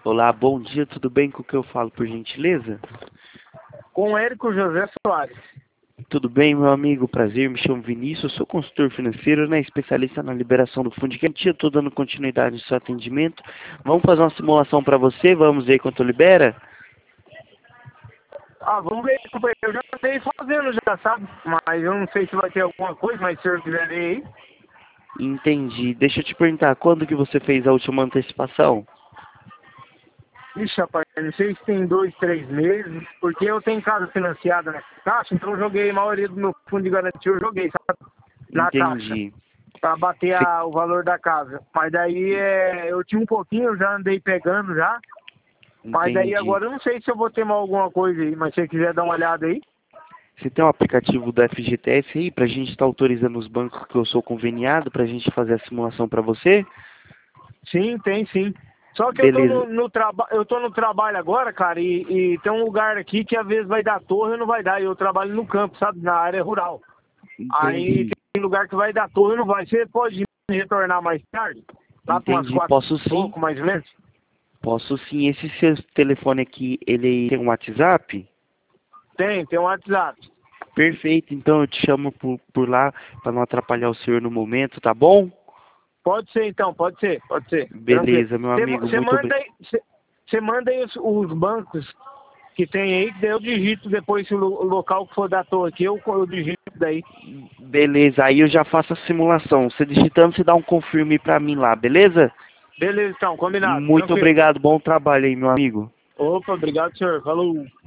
Olá, bom dia, tudo bem? Com o que eu falo, por gentileza? Com Érico José Soares. Tudo bem, meu amigo? Prazer, me chamo Vinícius, sou consultor financeiro, né? Especialista na liberação do fundo de garantia. Estou dando continuidade no seu atendimento. Vamos fazer uma simulação para você? Vamos ver quanto libera? Vamos ver, companheiro. Eu já andei fazendo já, sabe? Mas eu não sei se vai ter alguma coisa, mas se o senhor quiser ver aí. Entendi. Deixa eu te perguntar, quando que você fez a última antecipação? Ixi, rapaz, não sei se tem 2, 3 meses, porque eu tenho casa financiada na caixa, então eu joguei a maioria do meu fundo de garantia, eu joguei, sabe? Na caixa, Entendi. pra bater Você- o valor da casa. Mas daí eu tinha um pouquinho, eu já andei pegando já. Mas daí Entendi. agora eu não sei se eu vou ter mais alguma coisa aí, mas se você quiser dar uma olhada aí. Você tem um aplicativo do FGTS aí pra gente estar autorizando os bancos que eu sou conveniado pra gente fazer a simulação para você? Sim, tem sim. Só que eu tô Beleza. eu tô no trabalho agora, cara, e tem um lugar aqui que às vezes vai dar torre e não vai dar. E eu trabalho no campo, sabe? Na área rural. Aí Entendi. tem lugar que vai dar torre e não vai. Você pode retornar mais tarde? Lá para umas Entendi. 4 Posso e sim. pouco, mais ou menos? Posso sim. Esse seu telefone aqui, ele tem um WhatsApp? Tem um WhatsApp. Perfeito. Então eu te chamo por lá para não atrapalhar o senhor no momento, tá bom? Pode ser então, pode ser, pode ser. Tranquilo. Beleza, meu amigo. Você Muito manda obrigado. aí, você manda aí os bancos que tem aí, que daí eu digito depois se o local que for da torre aqui, eu digito daí. Beleza, aí eu já faço a simulação. Você digitando, você dá um confirme para mim lá, beleza? Beleza, então, combinado, Muito tranquilo. obrigado. Bom trabalho aí, meu amigo. Opa, obrigado, senhor. Falou.